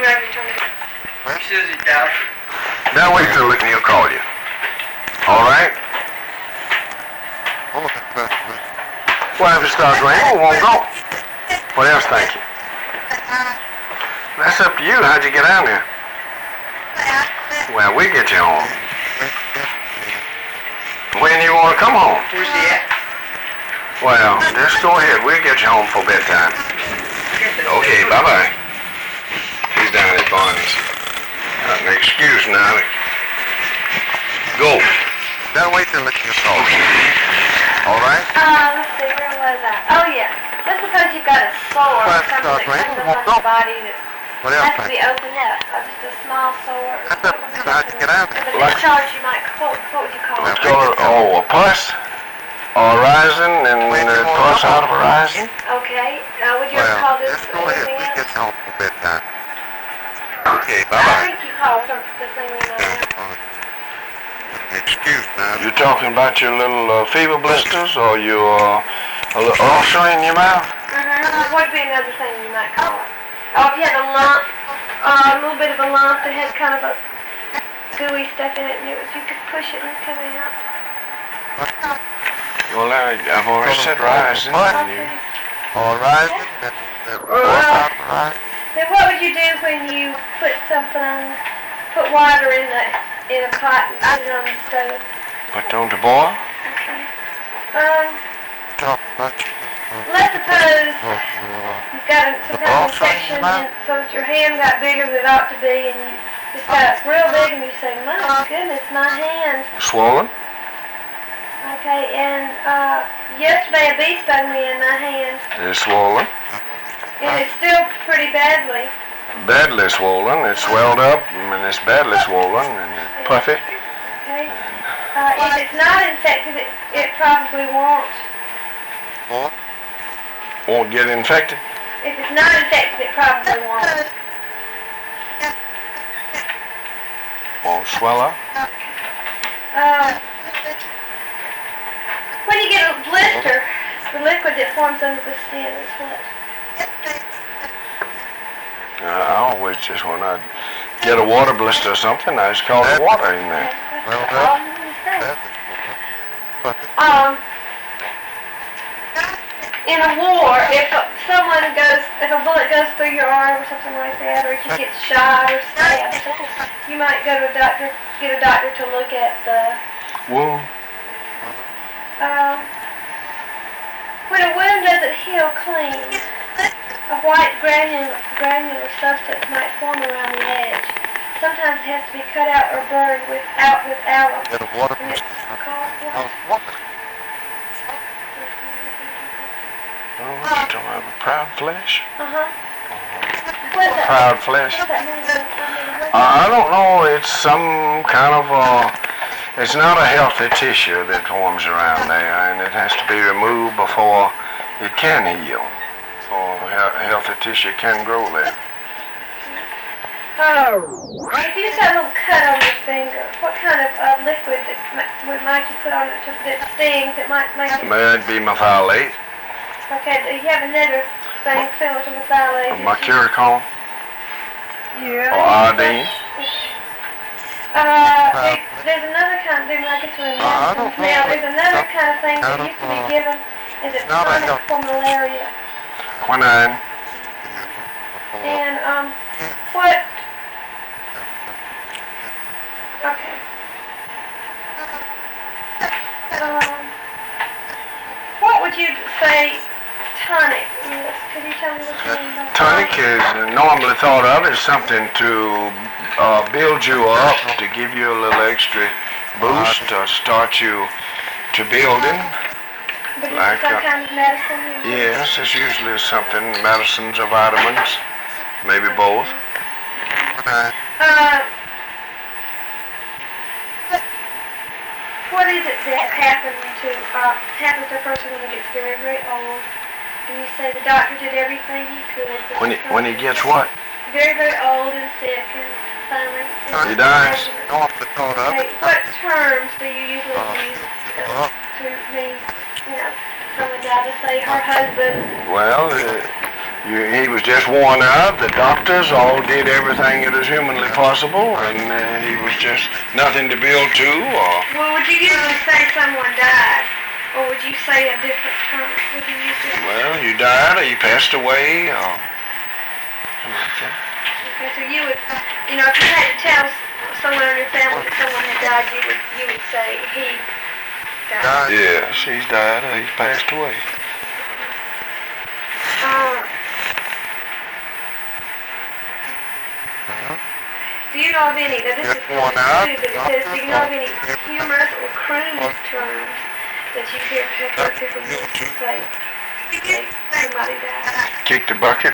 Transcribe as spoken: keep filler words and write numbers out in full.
ready to me. Susie, doctor. Now wait till he'll call you. All right? Well, if it starts raining, we won't go. What else, thank you? That's up to you. How'd you get down there? Well, we'll get you home. When you want to come home? Tuesday. Well, just go ahead. We'll get you home for bedtime. Okay, bye-bye. He's down at Barney's. Not an excuse now. Go. Gotta wait till it's your call. All right? Uh, let's see, where was I? Oh, yeah. Just because you've got a sore or something that comes up on your body that What else, has to thank be you? opened up, or just a small sore. That's up to you. How'd you get out there? If it's discharge, you might, what, what would you call Let's it? go to, oh, a pus? Or rising and uh, pus out of a rising? Okay. Uh, would you ever call this anything else? Get you home for bedtime. Okay, I bye-bye. think you called something the thing you know. Excuse me. You talking about your little uh, fever blisters or your uh, a little ulcer in your mouth? Mm-hmm. What would be another thing you might call it? Oh, if you had a lump, uh, a little bit of a lump that had kind of a gooey stuff in it, and it was, you could push it and come out. Well, I, I've already said rising. Okay. Or rising and Well, then what would you do when you put something on, put water in the in a pot and put it on the stove? Put on to boil? Okay. Um, let's suppose you've got a, some kind of infection and so that your hand got bigger than it ought to be, and you just got real big, and you say, my goodness, my hand. Swollen? Okay, and uh, yesterday a bee stung me in my hand, It's swollen. and it's still pretty badly. Badly swollen. It's swelled up and it's badly swollen and it's puffy. Okay. Uh, if it's not infected, it, it probably won't. Won't get infected. If it's not infected, it probably won't. Won't swell up. Uh, when you get a blister, the liquid that forms under the skin is what? Uh, I always just, when I get a water blister or something, I just call the water in there. That's all I'm gonna say. Um, in a war, if someone goes, if a bullet goes through your arm or something like that, or if you get shot or stabbed, you might go to a doctor, get a doctor to look at the Wound. Um, when a wound doesn't heal clean, a white granular, granular substance might form around the edge. Sometimes it has to be cut out or burned with, out with alum. Get a water And it's blister. called what? Oh, what you talking about? Proud flesh? Uh-huh. What is that? Proud flesh? What does that mean? I've never heard of Uh, I don't know. It's some kind of a, it's not a healthy tissue that forms around there, and it has to be removed before it can heal. Or he- healthy tissue can grow there. Oh. If you just got a little cut on your finger, what kind of uh, liquid that might, would might you put on it to, that stings that might make it? That'd be methylate, Okay, do you have another thing similar to methylate? mercurochrome, Yeah. or iodine. Uh, there, there's another kind of thing, I guess we're in I don't medicine. Now, know. there's another kind of thing I that don't used to be know. given, is it Not a tonic health- for malaria? Quinine. And, um, what, okay. Um, what would you say tonic is? Could you tell me what you mean by Tonic is normally thought of as something to uh, build you up, to give you a little extra boost, to start you to building. But is like, it some uh, kind of medicine? usually? Yes, it's usually something, medicines or vitamins, maybe both. Uh, what is it that happens to uh, happens to a person when he gets very, very old? And you say the doctor did everything he could. but When he, the when he person gets what? very, very old and sick and finally. He dies. Okay, what terms do you usually use uh, to mean, you know, someone died? To say her husband. Well, uh, You, he was just worn out. The doctors all did everything that is humanly possible, and uh, he was just nothing to build to. Or Well, would you usually say someone died? Or would you say a different term? Would you use different? well, you died, or you passed away, or something like that. Okay, so you would, you know, if you had to tell someone in your family that someone had died, you would, you would say he died. Yes, he's died, or he's passed away. Um, do you know of any, now this is One out. but it says, do you know of any humorous or crude terms that you hear people use to say, say somebody died? Kicked the bucket.